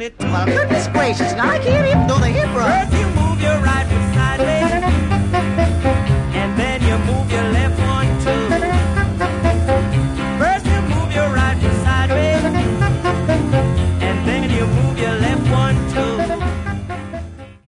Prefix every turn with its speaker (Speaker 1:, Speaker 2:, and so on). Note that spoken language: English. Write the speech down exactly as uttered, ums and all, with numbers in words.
Speaker 1: Well, goodness gracious, now I can't even do the hip run.